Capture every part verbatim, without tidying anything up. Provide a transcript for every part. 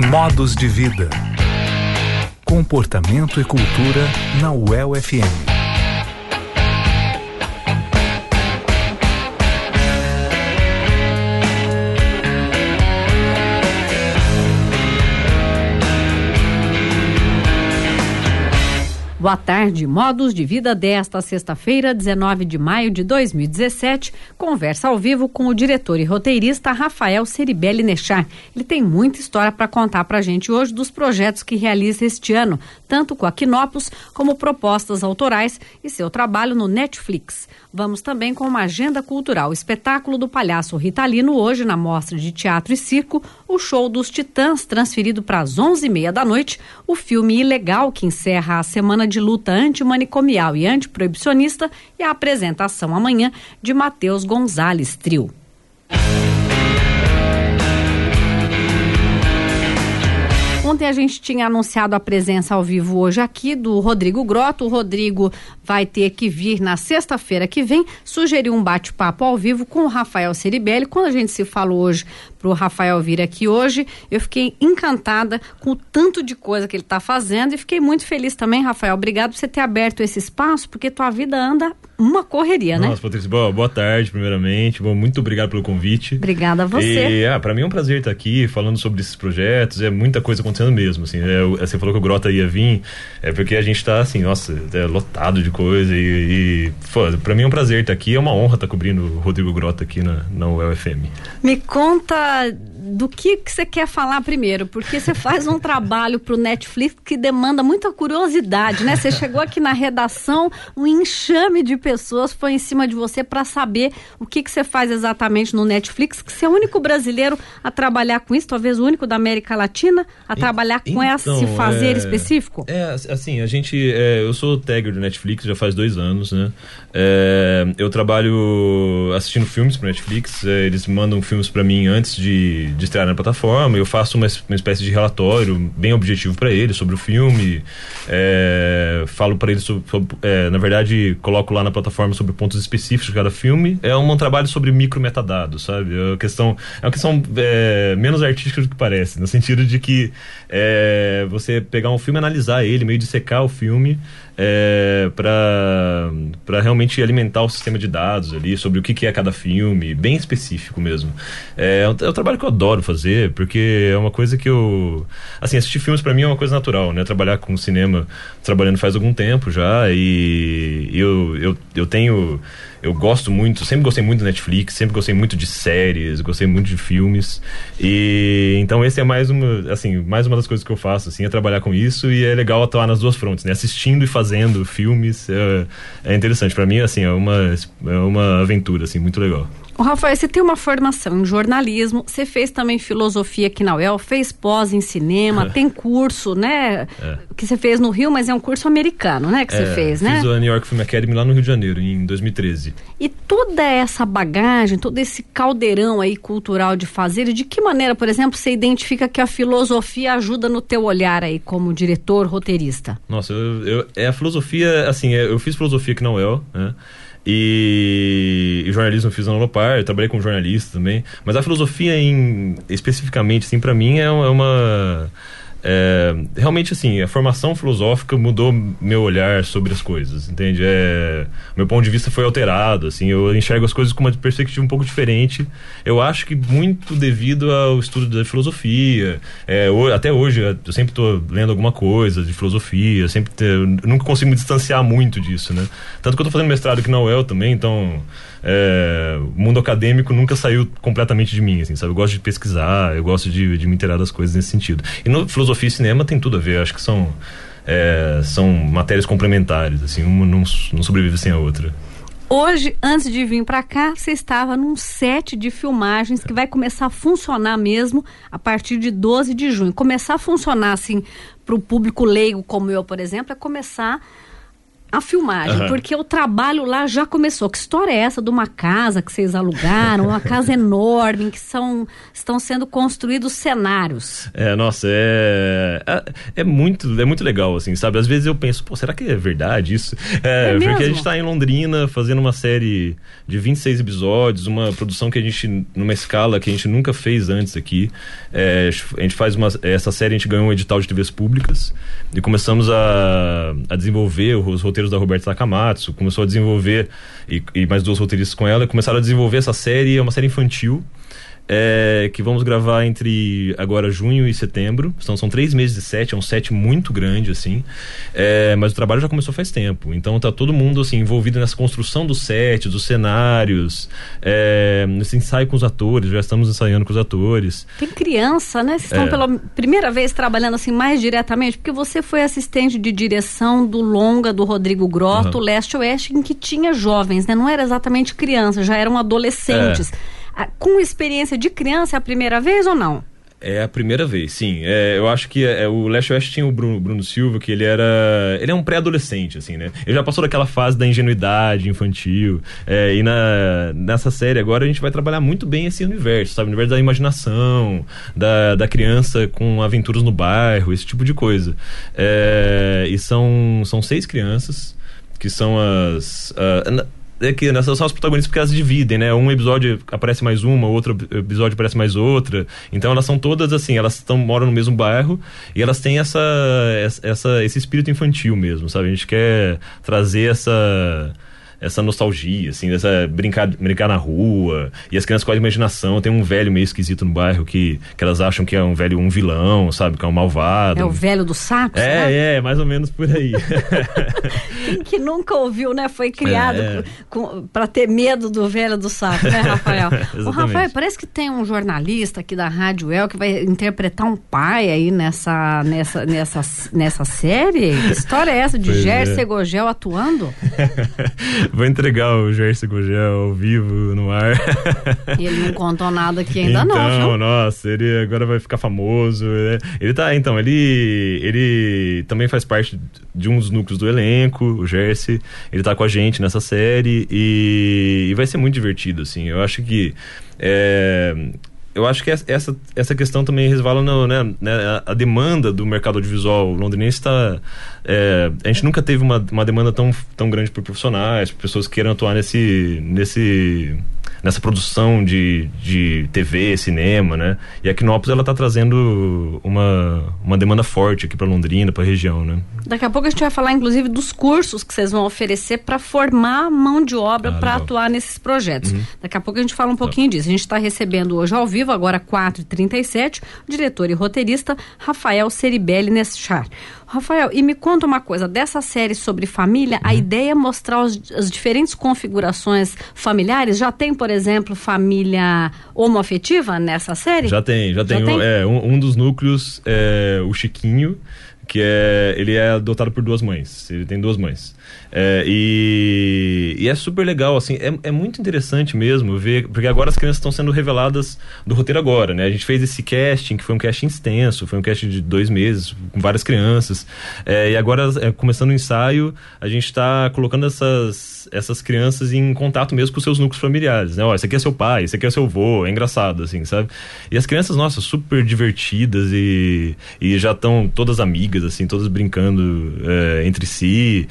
Modos de vida. Comportamento e cultura na U E L F M. Boa tarde, Modos de Vida desta sexta-feira, dezenove de maio de dois mil e dezessete, conversa ao vivo com o diretor e roteirista Rafael Ceribelli Nechar. Ele tem muita história para contar para a gente hoje dos projetos que realiza este ano, tanto com a Quinópolis como propostas autorais e seu trabalho no Netflix. Vamos também com uma agenda cultural, o espetáculo do palhaço Ritalino hoje na Mostra de Teatro e Circo, o show dos Titãs transferido para as onze e meia da noite, o filme Ilegal que encerra a semana de luta antimanicomial e antiproibicionista e a apresentação amanhã de Matheus Gonzalez Trio. Ontem a gente tinha anunciado a presença ao vivo hoje aqui do Rodrigo Grotto. O Rodrigo vai ter que vir na sexta-feira que vem, sugeriu um bate-papo ao vivo com o Rafael Ceribelli. Quando a gente se falou hoje para o Rafael vir aqui hoje, eu fiquei encantada com o tanto de coisa que ele está fazendo e fiquei muito feliz também, Rafael. Obrigado por você ter aberto esse espaço, porque tua vida anda uma correria, né? Nossa, Patrícia, boa, boa tarde, primeiramente. Bom, muito obrigado pelo convite. Obrigada a você. E, ah, para mim é um prazer estar aqui falando sobre esses projetos. É muita coisa acontecendo mesmo, assim. É, você falou que o Grotto ia vir, é porque a gente tá, assim, nossa, é lotado de coisa e, e para mim é um prazer estar aqui. É uma honra estar cobrindo o Rodrigo Grotto aqui na, na U E L F M. Me conta do que que você quer falar primeiro, porque você faz um trabalho pro Netflix que demanda muita curiosidade, né? Você chegou aqui na redação, um enxame de pessoas foi em cima de você para saber o que que você faz exatamente no Netflix, que você é o único brasileiro a trabalhar com isso, talvez o único da América Latina a e, trabalhar com então, esse fazer é, específico? É, assim, a gente, é, eu sou tagger do Netflix já faz dois anos, né? É, eu trabalho assistindo filmes pro Netflix, é, eles mandam filmes para mim antes de de estrear na plataforma, eu faço uma, uma espécie de relatório bem objetivo para eles sobre o filme, é, falo para eles sobre, sobre é, na verdade coloco lá na plataforma sobre pontos específicos de cada filme. É um, um trabalho sobre micro metadados, sabe? É uma questão, é uma questão é, menos artística do que parece, no sentido de que é, você pegar um filme e analisar ele, meio dissecar o filme é, para para realmente alimentar o sistema de dados ali sobre o que, que é cada filme, bem específico mesmo. É, é, um, é um trabalho que eu adoro fazer, porque é uma coisa que eu... Assim, assistir filmes pra mim é uma coisa natural, né? Trabalhar com cinema, trabalhando faz algum tempo já, e eu, eu, eu tenho... Eu gosto muito, sempre gostei muito do Netflix, sempre gostei muito de séries, gostei muito de filmes, e então esse é mais uma, assim, mais uma das coisas que eu faço, assim, é trabalhar com isso, e é legal atuar nas duas frontes, né? Assistindo e fazendo filmes, é, é interessante, pra mim, assim, é uma, é uma aventura, assim, muito legal. O Rafael, você tem uma formação em jornalismo, você fez também filosofia aqui na U E L, fez pós em cinema, tem curso, né? É. Que você fez no Rio, mas é um curso americano, né? Que é, você fez, né? Fiz a New York Film Academy lá no Rio de Janeiro, em dois mil e treze. E toda essa bagagem, todo esse caldeirão aí cultural de fazer, de que maneira, por exemplo, você identifica que a filosofia ajuda no teu olhar aí como diretor, roteirista? Nossa, eu, eu, é a filosofia, assim, eu fiz filosofia aqui na U E L, né? E, e jornalismo eu fiz na Unopar, eu trabalhei como jornalista também, mas a filosofia em, especificamente, assim, pra mim é uma... É, realmente, assim, a formação filosófica mudou meu olhar sobre as coisas, entende? É, meu ponto de vista foi alterado, assim, eu enxergo as coisas com uma perspectiva um pouco diferente. Eu acho que muito devido ao estudo da filosofia. É, até hoje, eu sempre estou lendo alguma coisa de filosofia, sempre te, eu nunca consigo me distanciar muito disso, né? Tanto que eu estou fazendo mestrado aqui na U E L também, então... É, o mundo acadêmico nunca saiu completamente de mim, assim, sabe? Eu gosto de pesquisar, eu gosto de, de me inteirar das coisas nesse sentido. E no filosofia e cinema tem tudo a ver, acho que são, é, são matérias complementares, assim, uma não, não sobrevive sem a outra. Hoje, antes de vir para cá, você estava num set de filmagens que vai começar a funcionar mesmo a partir de doze de junho. Começar a funcionar, assim, para o público leigo como eu, por exemplo, é começar a filmagem, uhum. porque o trabalho lá já começou. Que história é essa de uma casa que vocês alugaram, uma casa enorme em que são, estão sendo construídos cenários? É, nossa, é, é, é, muito, é muito legal, assim, sabe? Às vezes eu penso, pô, será que é verdade isso? É, é porque a gente tá em Londrina fazendo uma série de vinte e seis episódios, uma produção que a gente, numa escala que a gente nunca fez antes aqui. É, a gente faz uma, essa série, a gente ganhou um edital de T Vs públicas e começamos a, a desenvolver os roteiros da Roberta Takamatsu, começou a desenvolver e, e mais duas roteiristas com ela, começaram a desenvolver essa série, é uma série infantil é, que vamos gravar entre agora junho e setembro, então são três meses de set, é um set muito grande assim, é, mas o trabalho já começou faz tempo, então tá todo mundo assim envolvido nessa construção do set, dos cenários, é, nesse ensaio com os atores, já estamos ensaiando com os atores. Tem criança, né? Vocês estão é. pela primeira vez trabalhando assim mais diretamente, porque você foi assistente de direção do longa do Rodrigo Grotto, uhum. Leste Oeste, em que tinha jovens, né? Não era exatamente criança, já eram adolescentes. É. Com experiência de criança é a primeira vez ou não? É a primeira vez, sim. É, eu acho que é, o Leste Oeste tinha o Bruno, Bruno Silva, que ele era... Ele é um pré-adolescente, assim, né? Ele já passou daquela fase da ingenuidade infantil. É, e na, nessa série agora a gente vai trabalhar muito bem esse universo, sabe? O universo da imaginação, da, da criança com aventuras no bairro, esse tipo de coisa. É, e são, são seis crianças, que são as... Uh, É que nessas são as protagonistas porque elas dividem, né? Um episódio aparece mais uma, outro episódio aparece mais outra. Então elas são todas assim, elas tão, moram no mesmo bairro e elas têm essa, essa, esse espírito infantil mesmo, sabe? A gente quer trazer essa... essa nostalgia, assim, dessa brincar, brincar na rua, e as crianças com a imaginação. Tem um velho meio esquisito no bairro que, que elas acham que é um velho, um vilão, sabe, que é um malvado. É o velho do saco, É, sabe? é, mais ou menos por aí. Quem que nunca ouviu, né, foi criado é. com, pra ter medo do velho do saco, né, Rafael? O Rafael, parece que tem um jornalista aqui da Rádio El que vai interpretar um pai aí nessa, nessa, nessa, nessa série. Que história é essa de Gerson Gogel atuando? Vou entregar o Gerson Gogel ao vivo, no ar. E ele não contou nada aqui ainda então, não, viu? Nossa, ele agora vai ficar famoso. Né? Ele tá, então, ele, ele também faz parte de um dos núcleos do elenco, o Gerson. Ele tá com a gente nessa série e, e vai ser muito divertido, assim. Eu acho que... É, eu acho que essa, essa questão também resvala no, né, a demanda do mercado audiovisual londrinense está... É, a gente nunca teve uma, uma demanda tão, tão grande por profissionais, por pessoas que queiram atuar nesse, nesse, nessa produção de, de T V, cinema, né? E a Quinópolis, ela está trazendo uma, uma demanda forte aqui para Londrina, para a região, né? Daqui a pouco a gente vai falar, inclusive, dos cursos que vocês vão oferecer para formar mão de obra ah, para atuar nesses projetos. Uhum. Daqui a pouco a gente fala um pouquinho tá. disso. A gente está recebendo hoje ao vivo, agora quatro e trinta e sete, o diretor e roteirista Rafael Ceribelli Nechar. Rafael, e me conta uma coisa, dessa série sobre família, uhum. a ideia é mostrar os, as diferentes configurações familiares? Já tem, por exemplo, família homoafetiva nessa série? Já tem, já, já tem. tem? Um, é, um, um dos núcleos é o Chiquinho, que é, ele é adotado por duas mães, ele tem duas mães. É, e, e é super legal, assim, é, é muito interessante mesmo ver, porque agora as crianças estão sendo reveladas do roteiro agora, né? A gente fez esse casting, que foi um casting extenso, foi um casting de dois meses, com várias crianças, é, e agora, é, começando o ensaio, a gente está colocando essas, essas crianças em contato mesmo com os seus núcleos familiares, né? Ó, esse aqui é seu pai, esse aqui é seu avô, é engraçado, assim, sabe? E as crianças, nossa, super divertidas e, e já estão todas amigas, assim, todas brincando é, entre si,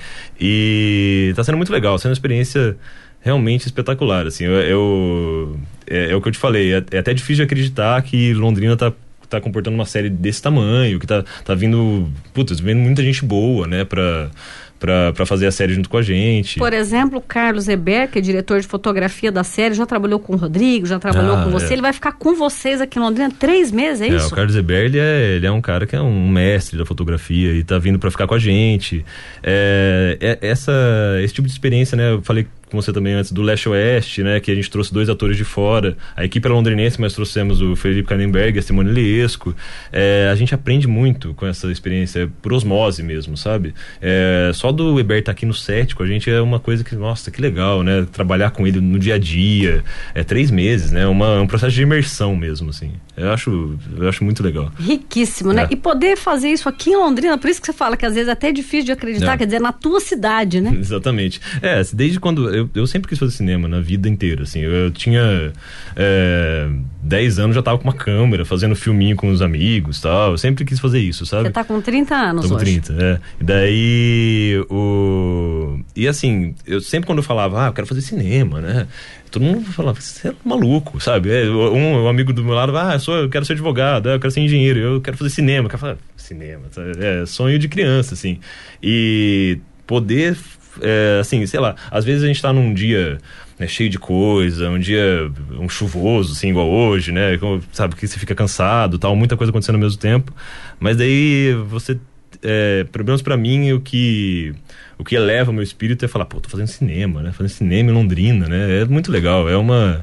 e tá sendo muito legal, sendo uma experiência realmente espetacular, assim, eu, eu é, é o que eu te falei, é, é até difícil de acreditar que Londrina tá, tá comportando uma série desse tamanho, que tá, tá vindo, putz, vindo muita gente boa, né, pra... para fazer a série junto com a gente. Por exemplo, o Carlos Eber, que é diretor de fotografia da série, já trabalhou com o Rodrigo, já trabalhou ah, com você, é. ele vai ficar com vocês aqui em Londrina três meses, é, é isso? O Carlos Eber, ele é, ele é um cara que é um mestre da fotografia e tá vindo para ficar com a gente. É, é, essa, esse tipo de experiência, né, eu falei com você também antes, do Leste Oeste, né? Que a gente trouxe dois atores de fora. A equipe era londrinense, mas trouxemos o Felipe Kanenberg e a Simone Liesco. É, a gente aprende muito com essa experiência, por osmose mesmo, sabe? É, só do Eber estar aqui no set com a gente é uma coisa que, nossa, que legal, né? Trabalhar com ele no dia a dia, é três meses, né? Uma, um processo de imersão mesmo, assim. Eu acho, eu acho muito legal. Riquíssimo, né? É. E poder fazer isso aqui em Londrina, por isso que você fala que às vezes é até difícil de acreditar, É. quer dizer, na tua cidade, né? Exatamente. É, desde quando... Eu, eu sempre quis fazer cinema, na vida inteira, assim. Eu, eu tinha é, dez anos, já tava com uma câmera, fazendo filminho com os amigos e tal. Eu sempre quis fazer isso, sabe? Você tá com trinta anos Tô com hoje. trinta, é. E daí, o... E assim, eu sempre quando eu falava, ah, eu quero fazer cinema, né? Todo mundo falava, você é maluco, sabe? É, um, um amigo do meu lado, ah, eu, sou, eu quero ser advogado, eu quero ser engenheiro, eu quero fazer cinema. Eu quero falar, cinema, sabe? É sonho de criança, assim. E poder... É, assim, sei lá, às vezes a gente tá num dia, né, cheio de coisa, um dia um chuvoso, assim, igual hoje, né, sabe, que você fica cansado, tal, muita coisa acontecendo ao mesmo tempo, mas daí você, é, pelo menos pra mim, o que o que eleva o meu espírito é falar, pô, tô fazendo cinema, né, fazendo cinema em Londrina, né, é muito legal, é uma...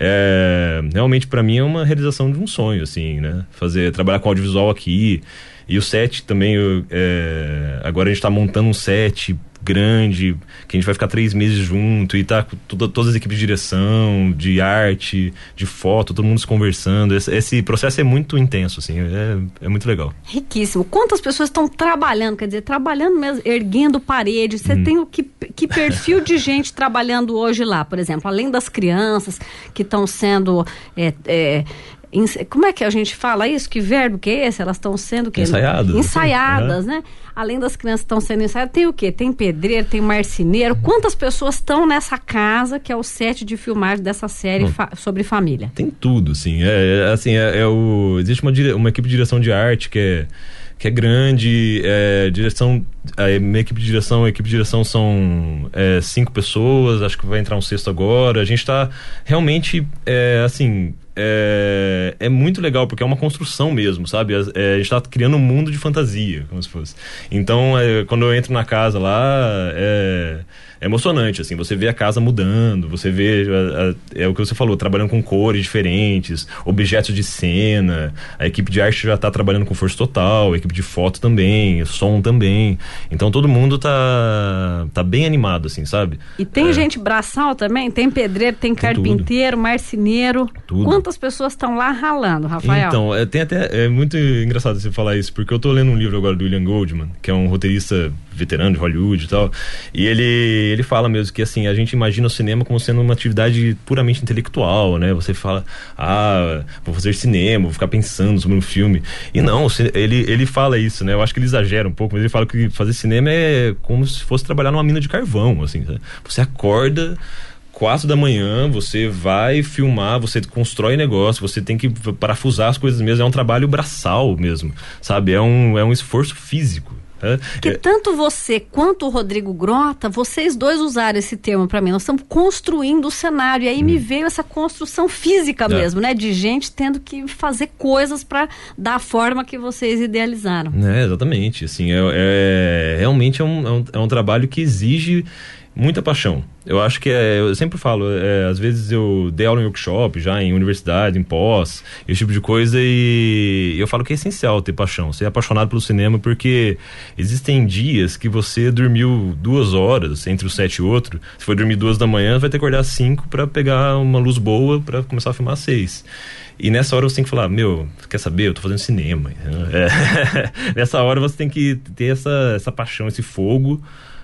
É, realmente pra mim é uma realização de um sonho, assim, né, fazer, trabalhar com audiovisual aqui, e o set também, eu, é, agora a gente tá montando um set grande, que a gente vai ficar três meses junto e tá com toda, todas as equipes de direção, de arte, de foto, todo mundo se conversando. Esse, esse processo é muito intenso, assim, é, é muito legal. Riquíssimo. Quantas pessoas estão trabalhando, quer dizer, trabalhando mesmo, erguendo paredes? Você hum. tem o que, que perfil de gente trabalhando hoje lá, por exemplo, além das crianças que estão sendo... É, é, como é que a gente fala isso? Que verbo que é esse? Elas estão sendo... Que, ensaiadas. Ensaiadas, uhum. né? Além das crianças que estão sendo ensaiadas, tem o quê? Tem pedreiro, tem marceneiro. Quantas pessoas estão nessa casa, que é o set de filmagem dessa série hum. fa- sobre família? Tem tudo, sim. É, é, assim, é, é o, existe uma, dire, uma equipe de direção de arte que é, que é grande, é, direção... A minha equipe de direção, a equipe de direção são é, cinco pessoas, acho que vai entrar um sexto agora. A gente está realmente, é, assim... É, é muito legal, porque é uma construção mesmo, sabe? É, a gente tá criando um mundo de fantasia, como se fosse. Então, é, quando eu entro na casa lá, é, é emocionante, assim, você vê a casa mudando, você vê, a, a, é o que você falou, trabalhando com cores diferentes, objetos de cena, a equipe de arte já tá trabalhando com força total, a equipe de foto também, som também. Então, todo mundo tá, tá bem animado, assim, sabe? E tem é, gente braçal também? Tem pedreiro, tem, tem carpinteiro, tudo. Marceneiro? Tudo. Quantas pessoas estão lá ralando, Rafael? Então, é, tem até, é muito engraçado você falar isso, porque eu tô lendo um livro agora do William Goldman, que é um roteirista veterano de Hollywood e tal, e ele, ele fala mesmo que, assim, a gente imagina o cinema como sendo uma atividade puramente intelectual, né? Você fala, ah, vou fazer cinema, vou ficar pensando sobre um filme. E não, ele, ele fala isso, né? Eu acho que ele exagera um pouco, mas ele fala que fazer cinema é como se fosse trabalhar numa mina de carvão, assim, sabe? Você acorda... quatro da manhã, você vai filmar, você constrói negócio, você tem que parafusar as coisas mesmo, é um trabalho braçal mesmo, sabe? É um, é um esforço físico. É, que é... tanto você quanto o Rodrigo Grota, vocês dois usaram esse termo para mim, nós estamos construindo o cenário, e aí hum. me veio essa construção física é. mesmo, né? De gente tendo que fazer coisas para dar a forma que vocês idealizaram. É, exatamente, assim, é, é, realmente é um, é, um, é um trabalho que exige muita paixão. Eu acho que é, eu sempre falo, é, às vezes eu dei aula em workshop, já em universidade, em pós, esse tipo de coisa, e eu falo que é essencial ter paixão, ser apaixonado pelo cinema, porque existem dias que você dormiu duas horas entre o set e outro, se for dormir duas da manhã, vai ter que acordar às cinco para pegar uma luz boa para começar a filmar às seis. E nessa hora você tem que falar, meu, quer saber? Eu tô fazendo cinema. É, nessa hora você tem que ter essa, essa paixão, esse fogo,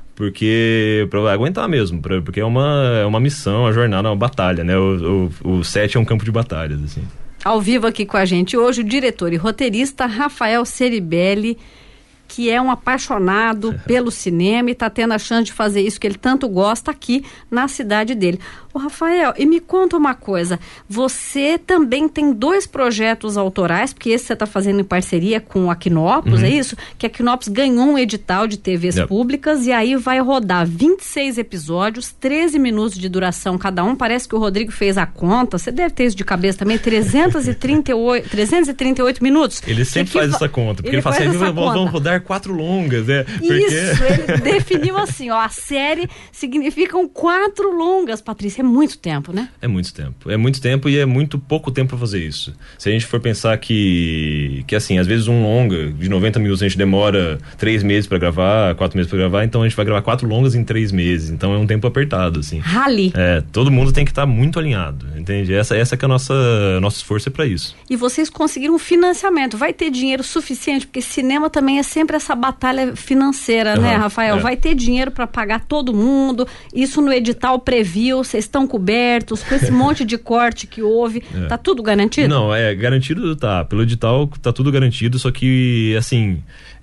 porque para aguentar mesmo, pra, porque é uma, é uma missão, uma jornada, uma batalha, né? O, o, o set é um campo de batalhas, assim. Ao vivo aqui com a gente hoje o diretor e roteirista Rafael Ceribelli, que é um apaixonado pelo cinema e está tendo a chance de fazer isso que ele tanto gosta aqui na cidade dele. Ô, Rafael, e me conta uma coisa, você também tem dois projetos autorais, porque esse você está fazendo em parceria com a Quinópolis, uhum. é isso? Que a Quinópolis ganhou um edital de T Vs yep. públicas e aí vai rodar vinte e seis episódios, treze minutos de duração cada um, parece que o Rodrigo fez a conta, você deve ter isso de cabeça também, trezentos e trinta e oito, trezentos e trinta e oito minutos. Ele sempre que faz que essa conta, porque ele, ele fala assim, vamos rodar quatro longas, é. Porque... Isso, ele definiu assim, ó, a série significam quatro longas, Patrícia, é muito tempo, né? É muito tempo, é muito tempo e é muito pouco tempo para fazer isso. Se a gente for pensar que, que assim, às vezes um longa de noventa minutos a gente demora três meses para gravar, quatro meses para gravar, então a gente vai gravar quatro longas em três meses, então é um tempo apertado, assim. Rally. É, todo mundo tem que estar tá muito alinhado, entende? Essa, essa que é a nossa, nosso esforço é para isso. E vocês conseguiram financiamento, vai ter dinheiro suficiente, porque cinema também é sempre essa batalha financeira, uhum, né, Rafael? É. Vai ter dinheiro para pagar todo mundo, isso no edital previu, vocês estão cobertos, com esse monte de corte que houve, é. Tá tudo garantido? Não, é, garantido tá, pelo edital tá tudo garantido, só que, assim,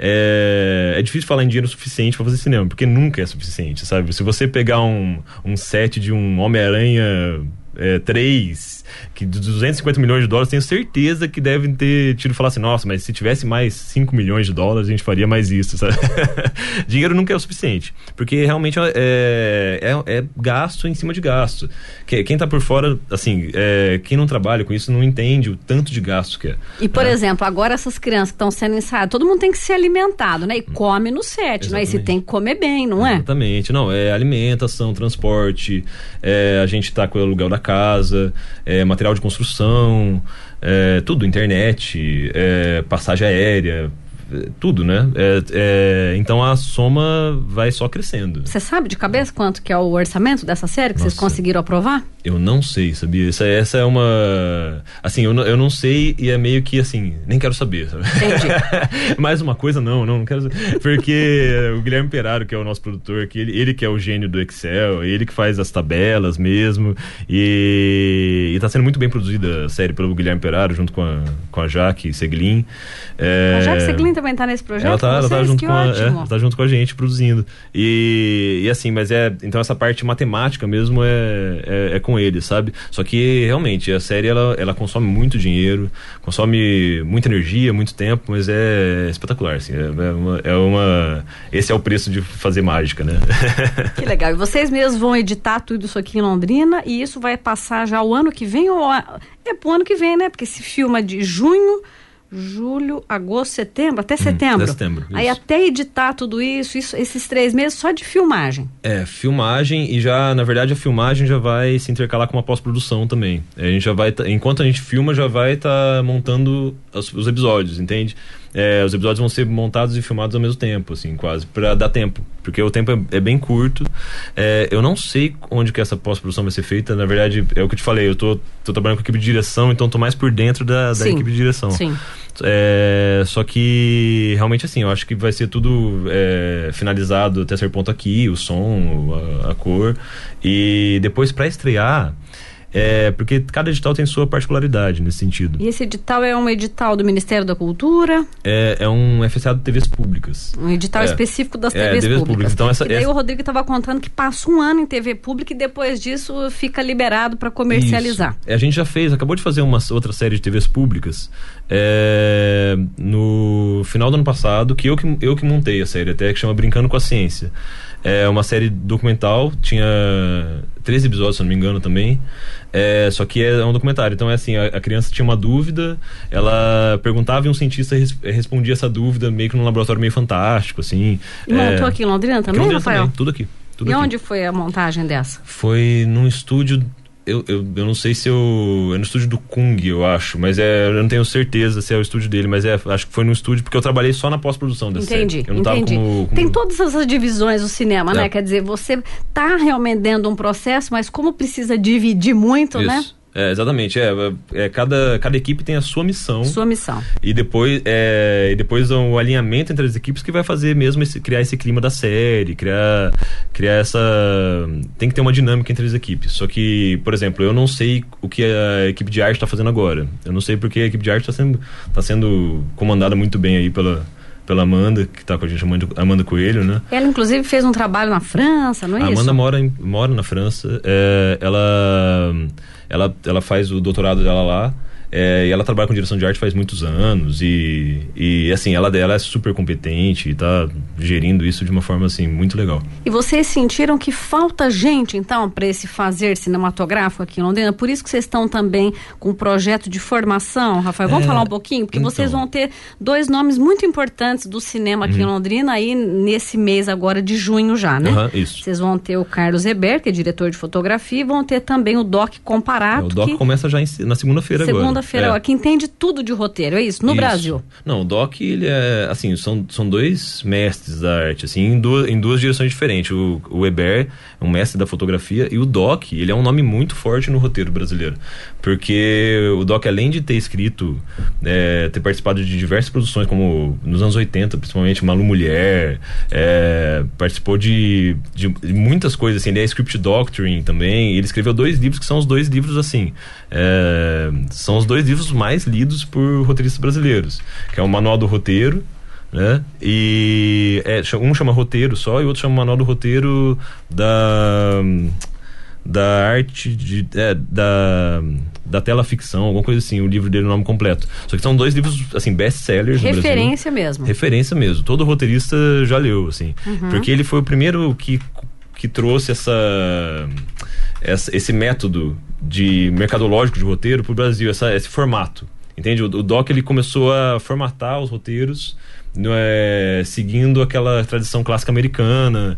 é, é difícil falar em dinheiro suficiente para fazer cinema, porque nunca é suficiente, sabe? Se você pegar um, um set de um Homem-Aranha é, três, que de duzentos e cinquenta milhões de dólares, tenho certeza que devem ter tido falar assim, nossa, mas se tivesse mais cinco milhões de dólares, a gente faria mais isso, sabe? Dinheiro nunca é o suficiente, porque realmente é, é, é gasto em cima de gasto. Quem tá por fora, assim, é, quem não trabalha com isso não entende o tanto de gasto que é. E, por é. exemplo, agora essas crianças que estão sendo ensaiadas, todo mundo tem que ser alimentado, né? E come no set, né? E se tem que comer bem, não é? Exatamente, não, é alimentação, transporte, é, a gente tá com o aluguel da casa, é, material de construção, é, tudo, internet, é, passagem aérea, é, tudo, né? É, é, então a soma vai só crescendo. Você sabe de cabeça quanto que é o orçamento dessa série que Nossa. Vocês conseguiram aprovar? Eu não sei, sabia? Essa, essa é uma... Assim, eu, eu não sei e é meio que assim, nem quero saber, sabe? Entendi. Mais uma coisa, não, não, não quero saber. Porque o Guilherme Peraro, que é o nosso produtor, que ele, ele que é o gênio do Excel, ele que faz as tabelas mesmo, e, e tá sendo muito bem produzida a série pelo Guilherme Peraro, junto com a, com a Jaque Seglin. É, a Jaque Seglin também tá nesse projeto? Ela tá, ela tá, junto, com a, é, ela tá junto com a gente produzindo. E, e assim, mas é... Então essa parte matemática mesmo é, é, é com ele, sabe? Só que realmente a série ela, ela consome muito dinheiro, consome muita energia, muito tempo, mas é espetacular, assim, é, é, uma, é uma... Esse é o preço de fazer mágica, né? Que legal. E vocês mesmos vão editar tudo isso aqui em Londrina e isso vai passar já o ano que vem ou... É pro ano que vem, né? Porque se filma de junho... Julho, agosto, setembro, até setembro. Hum, até setembro. Aí isso. Até editar tudo isso, isso, esses três meses só de filmagem. É, filmagem e já, na verdade, a filmagem já vai se intercalar com uma pós-produção também. A gente já vai, tá, enquanto a gente filma, já vai estar tá montando os, os episódios, entende? É, os episódios vão ser montados e filmados ao mesmo tempo, assim, quase, pra dar tempo, porque o tempo é, é bem curto. É, eu não sei onde que essa pós-produção vai ser feita, na verdade, é o que eu te falei, eu tô, tô trabalhando com a equipe de direção, então tô mais por dentro da, da sim, equipe de direção. Sim. É, só que realmente assim, eu acho que vai ser tudo é, finalizado até certo ponto aqui, o som, a, a cor, e depois pra estrear, é, porque cada edital tem sua particularidade nesse sentido. E esse edital é um edital do Ministério da Cultura? É, é um F S A de T Vs públicas. Um edital é, específico das é, T Vs, T Vs públicas. públicas. Então essa, e daí essa... o Rodrigo estava contando que passa um ano em T V pública e depois disso fica liberado para comercializar. Isso. A gente já fez, acabou de fazer uma outra série de T Vs públicas é, no final do ano passado, que eu, que eu que montei a série até, que chama Brincando com a Ciência. É uma série documental, tinha treze episódios, se não me engano, também. É, só que é um documentário. Então é assim, a, a criança tinha uma dúvida, ela perguntava e um cientista res, respondia essa dúvida meio que num laboratório meio fantástico, assim. E montou é, aqui em Londrina também, Londrina Rafael? Também, tudo aqui. Tudo e aqui. Onde foi a montagem dessa? Foi num estúdio... Eu, eu, eu não sei se eu... É no estúdio do Kung, eu acho. Mas é, eu não tenho certeza se é o estúdio dele. Mas é, acho que foi no estúdio, porque eu trabalhei só na pós-produção dessa entendi, série. Eu não entendi. Tava como, como... Tem todas essas divisões do cinema, é. né? Quer dizer, você tá realmente dentro de um processo, mas como precisa dividir muito, Isso. né? É, exatamente, é, é, cada, cada equipe tem a sua missão. Sua missão. E depois, é, e depois o alinhamento entre as equipes que vai fazer mesmo esse, criar esse clima da série, criar, criar essa... Tem que ter uma dinâmica entre as equipes. Só que, por exemplo, eu não sei o que a equipe de arte está fazendo agora. Eu não sei porque a equipe de arte está sendo, tá sendo comandada muito bem aí pela... pela Amanda, que tá com a gente, Amanda, Amanda Coelho, né? Ela, inclusive, fez um trabalho na França, não é a isso? A Amanda mora, em, mora na França, é, ela, ela, ela faz o doutorado dela lá. É, e ela trabalha com direção de arte faz muitos anos e, e assim, ela, ela é super competente e tá gerindo isso de uma forma, assim, muito legal. E vocês sentiram que falta gente, então, para esse fazer cinematográfico aqui em Londrina? Por isso que vocês estão também com um projeto de formação, Rafael? Vamos é, falar um pouquinho? Porque então... vocês vão ter dois nomes muito importantes do cinema aqui uhum. em Londrina, aí nesse mês agora de junho já, né? Uhum, isso. Vocês vão ter o Carlos Eber, que é diretor de fotografia, e vão ter também o Doc Comparato. É, o Doc que... começa já em, na segunda-feira segunda agora. Segunda-feira, é. que entende tudo de roteiro, é isso? No isso. Brasil. Não, o Doc, ele é, assim, são, são dois mestres da arte, assim, em duas, em duas direções diferentes. O, o Eber é um mestre da fotografia e o Doc, ele é um nome muito forte no roteiro brasileiro. Porque o Doc, além de ter escrito, é, ter participado de diversas produções, como nos anos oitenta, principalmente Malu Mulher, é, participou de, de, de muitas coisas, assim, ele é Script Doctoring também, ele escreveu dois livros que são os dois livros, assim, é, são os dois livros mais lidos por roteiristas brasileiros, que é o Manual do Roteiro, né? E é, um chama Roteiro só e o outro chama Manual do Roteiro da da arte de, é, da da tela ficção, alguma coisa assim, o livro dele, o nome completo. Só que são dois livros, assim, best-sellers no Brasil. Referência mesmo. Referência mesmo. Todo roteirista já leu, assim. Uhum. Porque ele foi o primeiro que, que trouxe essa, essa esse método de mercadológico de roteiro pro Brasil, essa, esse formato. Entende? O, o Doc, ele começou a formatar os roteiros, é, seguindo aquela tradição clássica americana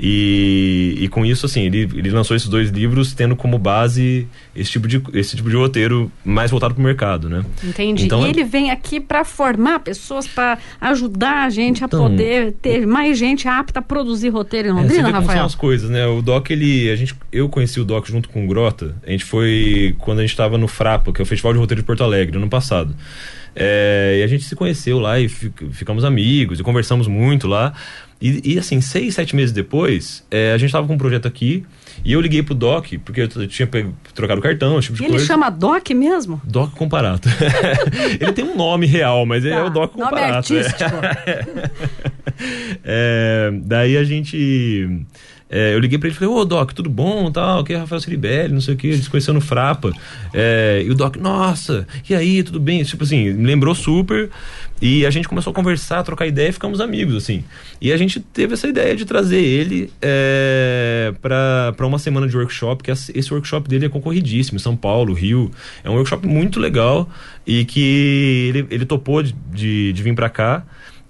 e, e com isso, assim, ele, ele lançou esses dois livros tendo como base esse tipo de, esse tipo de roteiro mais voltado para o mercado, né? Entendi. Então, e ele vem aqui para formar pessoas, para ajudar a gente a então, poder ter mais gente apta a produzir roteiro em Londrina, é, você vê Rafael? Como são as coisas, né? O Doc, ele, a gente, eu conheci o Doc junto com o Grota, a gente foi quando a gente estava no Frapa, que é o Festival de Roteiro de Porto Alegre, ano passado. É, e a gente se conheceu lá e fic, ficamos amigos e conversamos muito lá e, e assim, seis, sete meses depois é, a gente tava com um projeto aqui e eu liguei pro Doc, porque eu tinha pego, trocado o cartão, esse tipo de e coisa. Ele chama Doc mesmo? Doc Comparato. Ele tem um nome real, mas tá, é o Doc Comparato. Nome artístico. É. É, daí a gente... É, eu liguei pra ele e falei, ô Doc, tudo bom, tal, que é Rafael Ceribelli, não sei o que, a gente se conheceu no Frapa, é, e o Doc, nossa, e aí, tudo bem, tipo assim, me lembrou super, e a gente começou a conversar, a trocar ideia e ficamos amigos, assim, e a gente teve essa ideia de trazer ele é, pra, pra uma semana de workshop, que esse workshop dele é concorridíssimo, São Paulo, Rio, é um workshop muito legal, e que ele, ele topou de, de, de vir pra cá.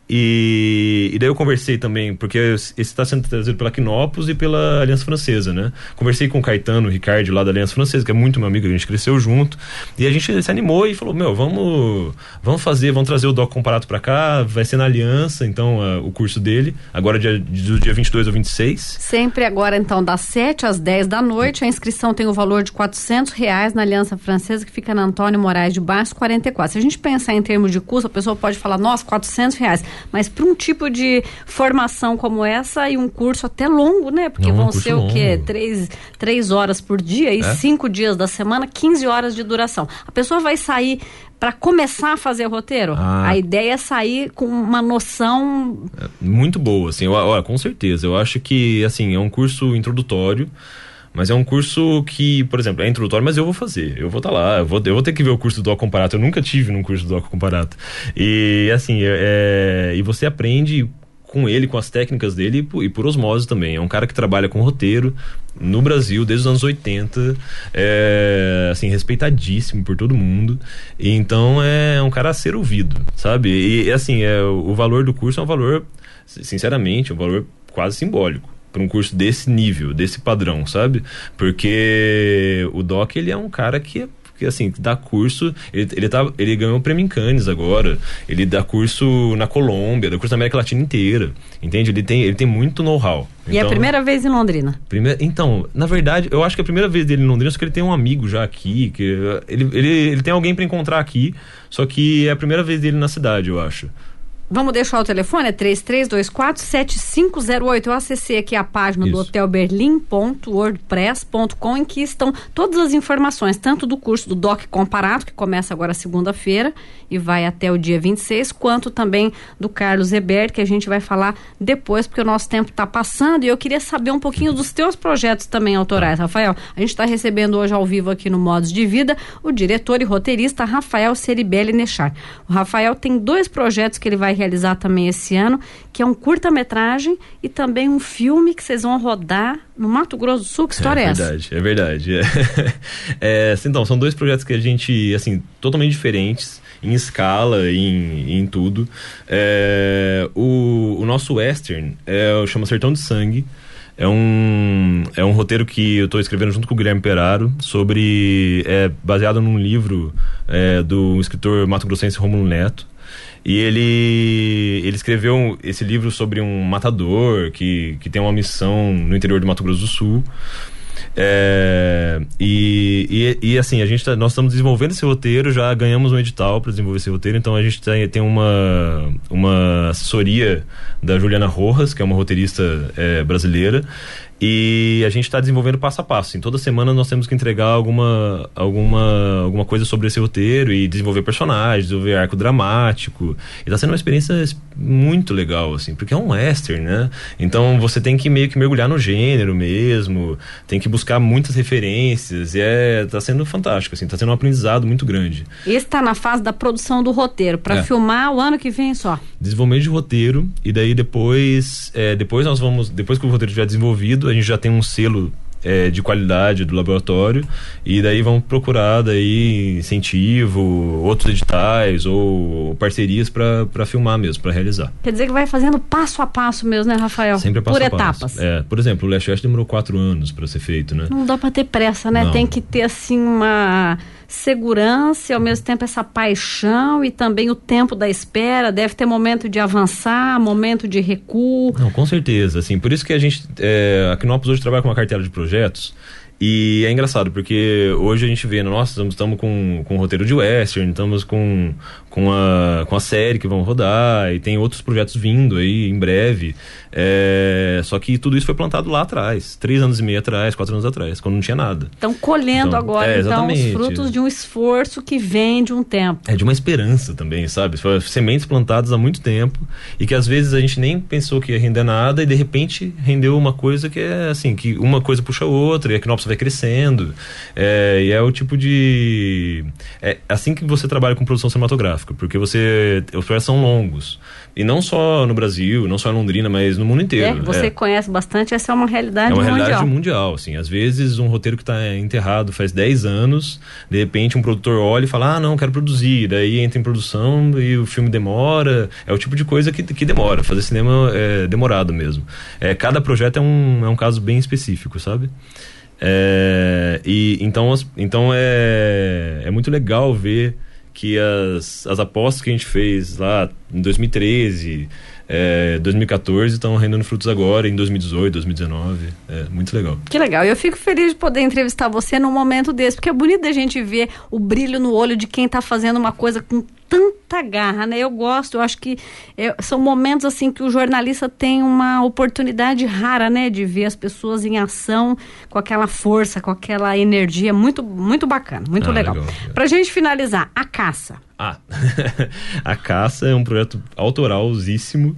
E, e daí eu conversei também, porque esse está sendo trazido pela Quinopus e pela Aliança Francesa, né? Conversei com o Caetano, o Ricardo lá da Aliança Francesa, que é muito meu amigo, a gente cresceu junto, e a gente se animou e falou, meu, vamos, vamos fazer, vamos trazer o Doc Comparato pra cá, vai ser na Aliança, então, uh, o curso dele, agora dia, do dia vinte e dois ao vinte e seis. Sempre agora, então, das sete às dez da noite, a inscrição tem o valor de quatrocentos reais na Aliança Francesa, que fica na Antônio Moraes de Baixo, quarenta e quatro. Se a gente pensar em termos de custo, a pessoa pode falar, nossa, quatrocentos reais, mas para um tipo de formação como essa e um curso até longo, né? Porque Não, vão um ser longo. o quê? Três, três horas por dia e é? cinco dias da semana, quinze horas de duração. A pessoa vai sair para começar a fazer o roteiro? Ah. A ideia é sair com uma noção... É, muito boa, assim, eu, eu, com certeza. Eu acho que, assim, é um curso introdutório, mas é um curso que, por exemplo, é introdutório, mas eu vou fazer, eu vou estar tá lá, eu vou, eu vou ter que ver o curso do Doc Comparato, eu nunca tive num curso do Doc Comparato. E, assim, é, e você aprende com ele, com as técnicas dele e por, e por osmose também. É um cara que trabalha com roteiro no Brasil desde os anos oitenta, é, assim, respeitadíssimo por todo mundo. E, então, é um cara a ser ouvido, sabe? E, assim, é, o valor do curso é um valor, sinceramente, um valor quase simbólico para um curso desse nível, desse padrão, sabe? Porque o Doc, ele é um cara que, que assim, dá curso, ele, ele, tá, ele ganhou o prêmio em Cannes agora, ele dá curso na Colômbia, dá curso na América Latina inteira, entende? Ele tem, ele tem muito know-how. E então, é a primeira vez em Londrina? Primeira, então, na verdade, eu acho que é a primeira vez dele em Londrina, só que ele tem um amigo já aqui, que ele, ele, ele tem alguém para encontrar aqui, só que é a primeira vez dele na cidade, eu acho. Vamos deixar o telefone, é três três dois quatro, sete cinco zero oito. Eu acessei aqui a página Isso. do hotel berlim ponto wordpress ponto com, em que estão todas as informações, tanto do curso do D O C Comparado, que começa agora segunda-feira e vai até o dia vinte e seis, quanto também do Carlos Ebert, que a gente vai falar depois, porque o nosso tempo está passando, e eu queria saber um pouquinho dos teus projetos também autorais, Rafael. A gente está recebendo hoje ao vivo aqui no Modos de Vida o diretor e roteirista Rafael Ceribelli Nechar. O Rafael tem dois projetos que ele vai realizar também esse ano, que é um curta-metragem e também um filme que vocês vão rodar no Mato Grosso do Sul. Que história é, é essa? É verdade, é verdade. É, então, são dois projetos que a gente, assim, totalmente diferentes, em escala, em, em tudo. É, o, o nosso western é, chama Sertão de Sangue. É um, é um roteiro que eu estou escrevendo junto com o Guilherme Peraro, sobre, é, baseado num livro é, do escritor mato-grossense Rômulo Neto. E ele, ele escreveu esse livro sobre um matador que, que tem uma missão no interior do Mato Grosso do Sul. É, e, e, e assim, a gente tá, nós estamos desenvolvendo esse roteiro, já ganhamos um edital para desenvolver esse roteiro, então a gente tem, tem uma, uma assessoria da Juliana Rojas, que é uma roteirista é, brasileira, e a gente está desenvolvendo passo a passo. Assim, toda semana nós temos que entregar alguma, alguma, alguma coisa sobre esse roteiro e desenvolver personagens, desenvolver arco dramático. E está sendo uma experiência muito legal, assim, porque é um western, né? Então você tem que meio que mergulhar no gênero mesmo, tem que buscar muitas referências, e é, tá sendo fantástico, assim, tá sendo um aprendizado muito grande. Esse tá na fase da produção do roteiro, para é. filmar o ano que vem só. Desenvolvimento de roteiro, e daí depois, é, depois nós vamos, depois que o roteiro estiver desenvolvido, a gente já tem um selo é, de qualidade do laboratório, e daí vamos procurar daí incentivo, outros editais ou parcerias para filmar mesmo, para realizar. Quer dizer que vai fazendo passo a passo mesmo, né, Rafael? Sempre passo por a etapas. Passo. É, por exemplo, o Leste Oeste demorou quatro anos para ser feito, né? Não dá para ter pressa, né? Não. Tem que ter assim uma segurança e ao mesmo tempo essa paixão, e também o tempo da espera. Deve ter momento de avançar, momento de recuo. Não, com certeza, assim, por isso que a gente é, a Knopos hoje trabalha com uma cartela de projetos. E é engraçado, porque hoje a gente vê, nossa, estamos com, com o roteiro de western, estamos com, com, a, com a série que vão rodar, e tem outros projetos vindo aí em breve. É, só que tudo isso foi plantado lá atrás, três anos e meio atrás, quatro anos atrás, quando não tinha nada. Estão colhendo então, agora, é, então, os frutos de um esforço que vem de um tempo. É, de uma esperança também, sabe? Foi sementes plantadas há muito tempo, e que às vezes a gente nem pensou que ia render nada, e de repente rendeu uma coisa que é assim, que uma coisa puxa a outra, e a Knopos vai crescendo, é, e é o tipo de... É assim que você trabalha com produção cinematográfica, porque você, os projetos são longos, e não só no Brasil, não só em Londrina, mas no mundo inteiro. É, você é. conhece bastante, essa é uma realidade mundial. É uma mundial. realidade mundial, assim, às vezes um roteiro que está enterrado faz dez anos, de repente um produtor olha e fala, ah, não, quero produzir, daí entra em produção e o filme demora, é o tipo de coisa que, que demora, fazer cinema é demorado mesmo. É, cada projeto é um, é um caso bem específico, sabe? É, e então, então é, é muito legal ver que as, as apostas que a gente fez lá em dois mil e treze, é, dois mil e quatorze estão rendendo frutos agora em dois mil e dezoito, dois mil e dezenove. É muito legal. Que legal. Eu fico feliz de poder entrevistar você num momento desse, porque é bonito a gente ver o brilho no olho de quem está fazendo uma coisa com tanta garra, né? Eu gosto, eu acho que é, são momentos assim que o jornalista tem uma oportunidade rara, né? De ver as pessoas em ação com aquela força, com aquela energia, muito, muito bacana, muito ah, legal. legal. Pra gente finalizar, A Caça. Ah, A Caça é um projeto autoralzíssimo,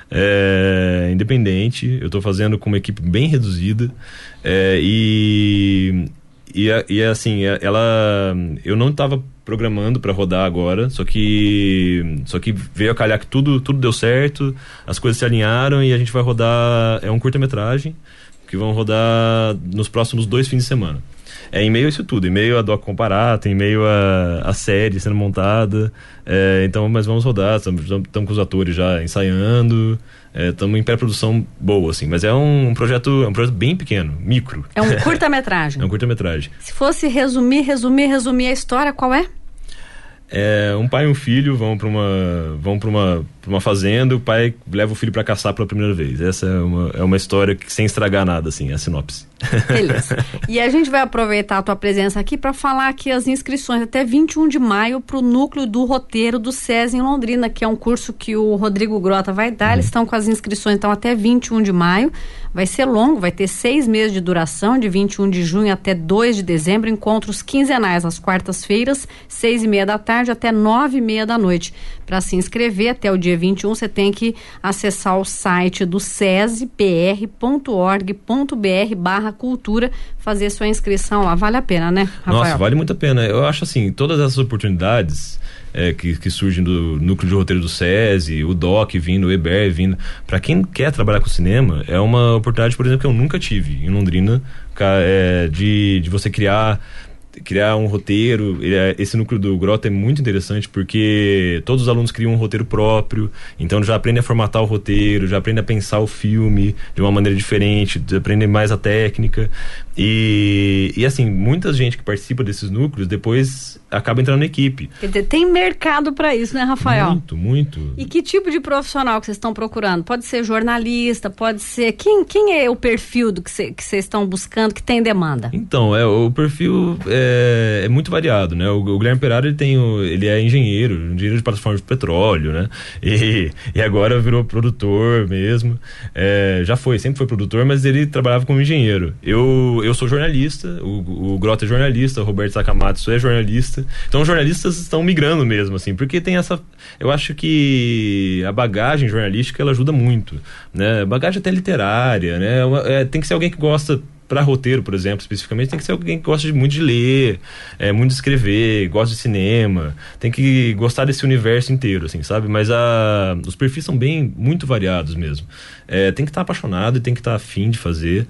é, independente. Eu tô fazendo com uma equipe bem reduzida, é, e, e, e assim, ela, eu não tava programando para rodar agora, só que só que veio a calhar que tudo, tudo deu certo, as coisas se alinharam, e a gente vai rodar, é um curta-metragem que vão rodar nos próximos dois fins de semana. É em meio a isso tudo, em meio a D O C Comparado, em meio a, a série sendo montada, é, então, mas vamos rodar, estamos com os atores já ensaiando, estamos é, em pré-produção boa, assim, mas é um, um projeto, é um projeto bem pequeno, micro. É um curta-metragem. É um curta-metragem. Se fosse resumir, resumir, resumir a história, qual é? É, um pai e um filho vão para uma vão para uma, pra uma fazenda, o pai leva o filho para caçar pela primeira vez. Essa é uma, é uma história que, sem estragar nada, assim, a sinopse. Beleza. E a gente vai aproveitar a tua presença aqui para falar que as inscrições até vinte e um de maio para o núcleo do roteiro do SESI em Londrina, que é um curso que o Rodrigo Grota vai dar. Uhum. Eles estão com as inscrições então até vinte e um de maio. Vai ser longo, vai ter seis meses de duração, de vinte e um de junho até dois de dezembro, encontros quinzenais às quartas-feiras, seis e meia da tarde até nove e meia da noite. Para se inscrever até o dia vinte e um, você tem que acessar o site do sesi p r ponto org ponto b r barra cultura, fazer sua inscrição lá. Vale a pena, né, Rafael? Nossa, vale muito a pena. Eu acho assim, todas essas oportunidades é, que, que surgem do núcleo de roteiro do SESI, o D O C vindo, o E B E R vindo, para quem quer trabalhar com cinema, é uma oportunidade, por exemplo, que eu nunca tive em Londrina, é, de, de você criar criar um roteiro. Esse núcleo do Grota é muito interessante porque todos os alunos criam um roteiro próprio, então já aprendem a formatar o roteiro, já aprendem a pensar o filme de uma maneira diferente, aprendem mais a técnica e, e assim, muita gente que participa desses núcleos depois acaba entrando na equipe. Quer dizer, tem mercado para isso, né, Rafael? Muito, muito. E que tipo de profissional que vocês estão procurando? Pode ser jornalista, pode ser... Quem, quem é o perfil do que vocês estão buscando que tem demanda? Então, é, o perfil é, é muito variado, né? O, o Guilherme Peraro, ele, tem o, ele é engenheiro, engenheiro de plataforma de petróleo, né? E, e agora virou produtor mesmo. É, já foi, sempre foi produtor, mas ele trabalhava como engenheiro. Eu, eu sou jornalista, o, o Grota é jornalista, o Roberto Sakamatsu é jornalista. Então os jornalistas estão migrando mesmo, assim, porque tem essa... Eu acho que a bagagem jornalística, ela ajuda muito, né? Bagagem até literária, né? É, tem que ser alguém que gosta... Para roteiro, por exemplo, especificamente, tem que ser alguém que gosta de, muito de ler, é, muito de escrever, gosta de cinema, tem que gostar desse universo inteiro, assim, sabe? Mas a, os perfis são bem, muito variados mesmo. É, tem que estar apaixonado e tem que estar afim de fazer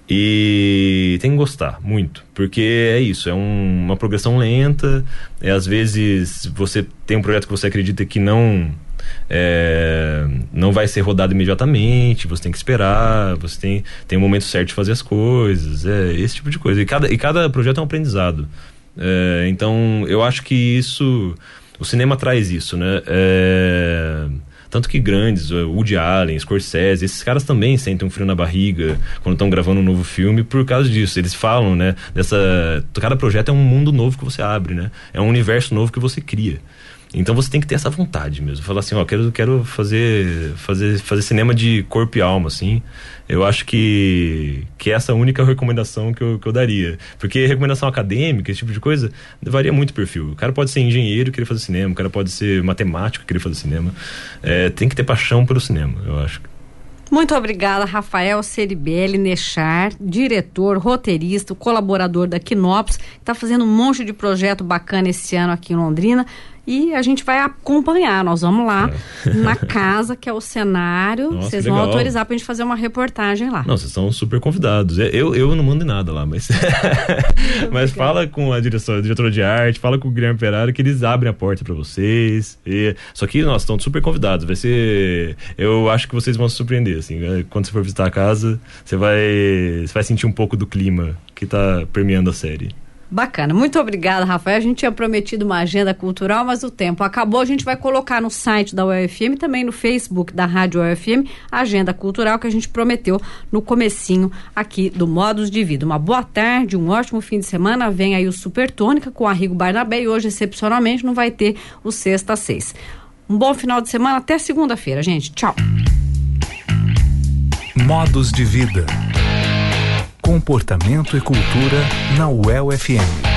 e tem que gostar muito, porque é isso, é um, uma progressão lenta, é, às vezes você tem um projeto que você acredita que não... É, não vai ser rodado imediatamente, você tem que esperar, você tem, tem um momento certo de fazer as coisas, é, esse tipo de coisa, e cada, e cada projeto é um aprendizado, é, então eu acho que isso, o cinema traz isso, né? É, tanto que grandes, Woody Allen, Scorsese, esses caras também sentem um frio na barriga quando estão gravando um novo filme por causa disso. Eles falam, né, dessa, cada projeto é um mundo novo que você abre, né? É um universo novo que você cria. Então você tem que ter essa vontade mesmo. Falar assim, ó, quero, quero fazer, fazer, fazer cinema de corpo e alma, assim. Eu acho que, que essa é a única recomendação que eu, que eu daria. Porque recomendação acadêmica, esse tipo de coisa, varia muito o perfil. O cara pode ser engenheiro e querer fazer cinema, o cara pode ser matemático e querer fazer cinema. É, tem que ter paixão pelo cinema, eu acho. Muito obrigada, Rafael Ceribelli Nechar, diretor, roteirista, colaborador da Quinópolis, que está fazendo um monte de projeto bacana esse ano aqui em Londrina. E a gente vai acompanhar, nós vamos lá é. na casa, que é o cenário. Nossa, vocês vão legal. Autorizar pra gente fazer uma reportagem lá. Não, vocês estão super convidados. Eu, eu não mando em nada lá, mas mas fala com a direção, a diretora de arte, fala com o Guilherme Peraro que eles abrem a porta pra vocês. E... Só que, nós estão super convidados. Vai ser... Eu acho que vocês vão se surpreender, assim. Quando você for visitar a casa, você vai, você vai sentir um pouco do clima que tá permeando a série. Bacana, muito obrigada, Rafael. A gente tinha prometido uma agenda cultural, mas o tempo acabou. A gente vai colocar no site da U E F M, também no Facebook da Rádio U E F M, a agenda cultural que a gente prometeu no comecinho aqui do Modos de Vida. Uma boa tarde, um ótimo fim de semana. Vem aí o Super Tônica com o Arrigo Barnabé e hoje, excepcionalmente, não vai ter o Sexta às Seis. Um bom final de semana, até segunda-feira, gente. Tchau. Modos de Vida. Comportamento e cultura na U E L F M.